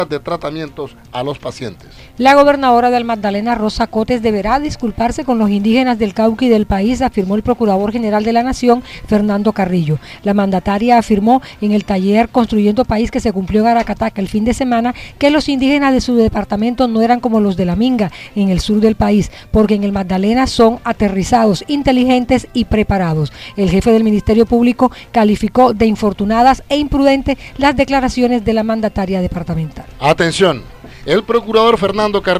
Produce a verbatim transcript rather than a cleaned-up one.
de tratamientos a los pacientes. La gobernadora del Magdalena, Rosa Cotes, deberá disculparse con los indígenas del Cauca y del país, afirmó el Procurador General de la Nación, Fernando Carrillo. La mandataria afirmó en el taller Construyendo País que se cumplió en Aracataca el fin de semana que los indígenas de su departamento no eran como los de la Minga en el sur del país, porque en el Magdalena son aterrizados, inteligentes y preparados. El jefe del Ministerio Público calificó de infortunadas e imprudentes las declaraciones de la mandataria departamental. Atención, el procurador Fernando Carrillo